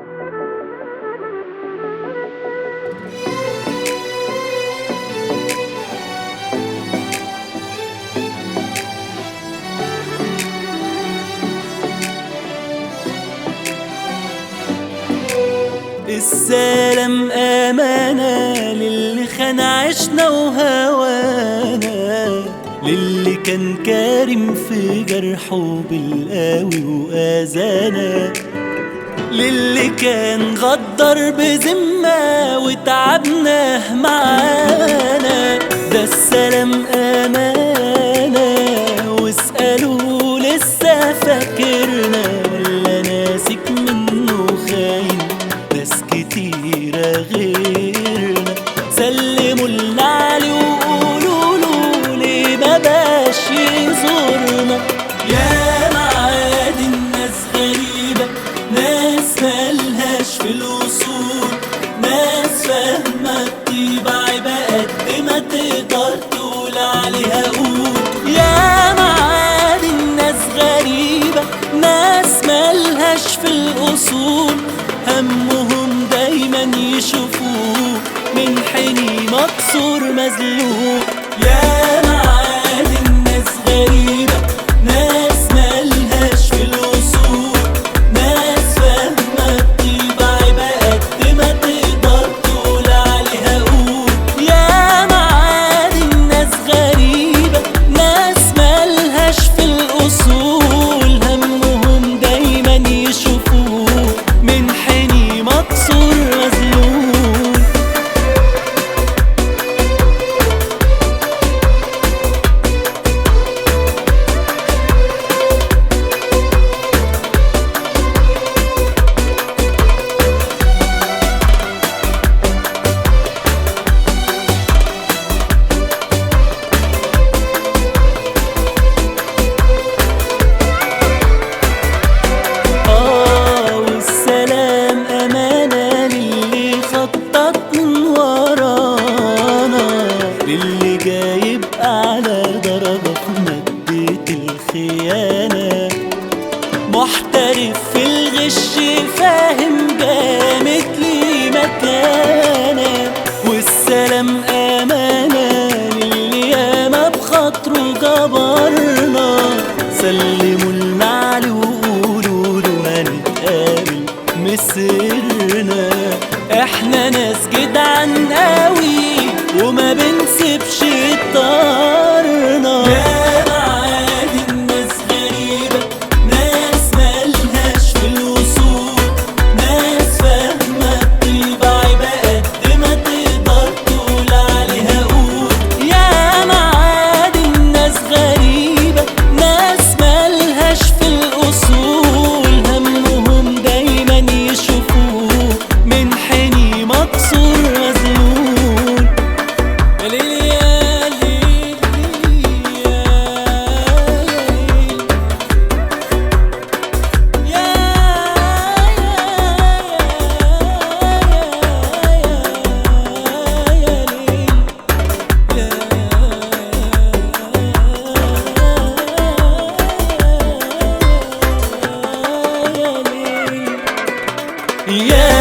السلام أمانة للي خان عشنا وهوانا، للي كان كارم في جرحه بالقاوي وآذانا، للي كان غدر بذمة وتعبناه معانا. ده السلام أمانة، واسألوا لسه فاكرنا ولا ناسك منه خاين؟ ناس كتيرة غيرنا سلموا لنا عليه وقولوله ليه مبقاش يزورنا. يا معاد الناس غريبة، ناس ملهاش في الوصول، ناس فاهمة الطباع بقد ما تقدر تقول عليها قول. يا معاد الناس غريبة، ناس ملهاش في الأصول، همهم دايما يشوفوه من حيني مكسور مذلول. يا معاد الناس غريبة، ناس ملهاش في الوصول، ناس فاهمة الطباع بقد ما تقدر تقول عليها قول. يا معاد الناس غريبة، ناس ملهاش في الأصول، همهم دايما يشوفوه من حيني مكسور مذلول. والسلام أمانة للي خطط من ورانا، للي جايب أعلى درجة في مادة الخيانة، محترف في الغش فاهم جامد ليه مكانة. والسلام أمانة للي ياما بخاطره جبرنا، سلموا لنا عليه وقولوا له هنتقابل مسيرنا. احنا ناس جدعان قوي وما بنسيبش طارنا. يا معاد الناس غريبة، ناس ملهاش في الوصول، ناس فاهمة الطباع بقد ما تقدر تقول عليها قول. يا معاد الناس غريبة، ناس ملهاش في الأصول، همهم دايما يشوفوه من حيني مكسور مذلول. يا ليل يا ليل يا يا